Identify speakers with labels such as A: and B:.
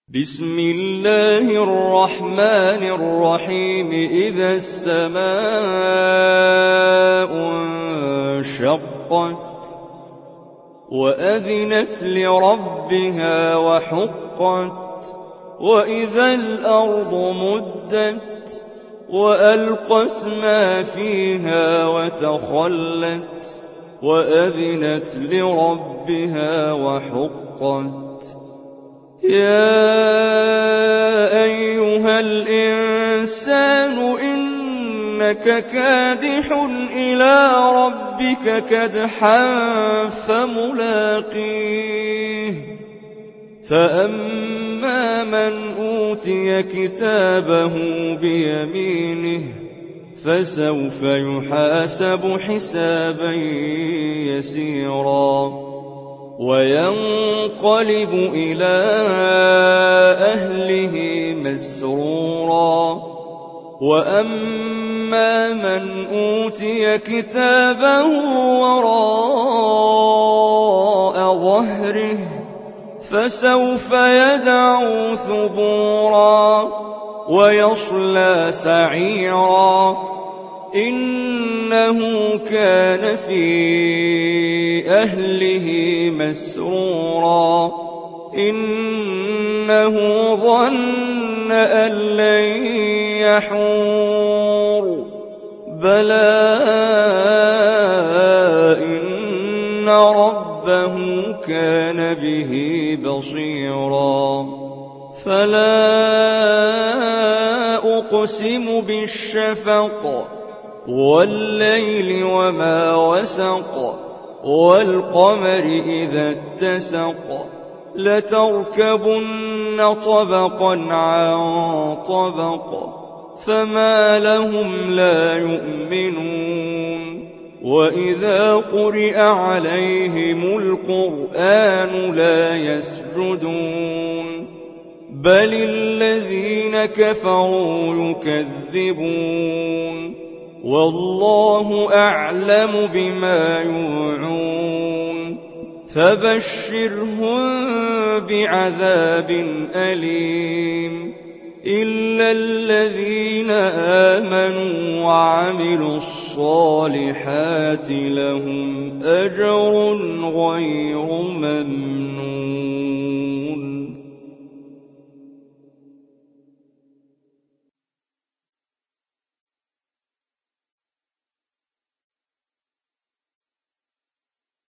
A: بسم الله الرحمن الرحيم إذا السماء انشقت وأذنت لربها وحقت وإذا الأرض مدت وألقت ما فيها وتخلت وأذنت لربها وحقت يا أيها الإنسان إنك كادح إلى ربك كدحا فملاقيه فأما من أوتي كتابه بيمينه فسوف يحاسب حسابا يسيرا وينقلب إلى أهله مسرورا وأما من أوتي كتابه وراء ظهره فسوف يدعو ثبورا ويصلى سعيرا إنه كان في أهله مسرورا إنه ظن أن لن يحور بلى إن ربه كان به بصيرا فلا أقسم بالشفق والليل وما وسق والقمر إذا اتسق لتركبن طبقا عن طبق فما لهم لا يؤمنون وإذا قرئ عليهم القرآن لا يسجدون بل الذين كفروا يكذبون والله أعلم بما يوعون فبشرهم بعذاب أليم إلا الذين آمنوا وعملوا الصالحات لهم أجر غير ممنون.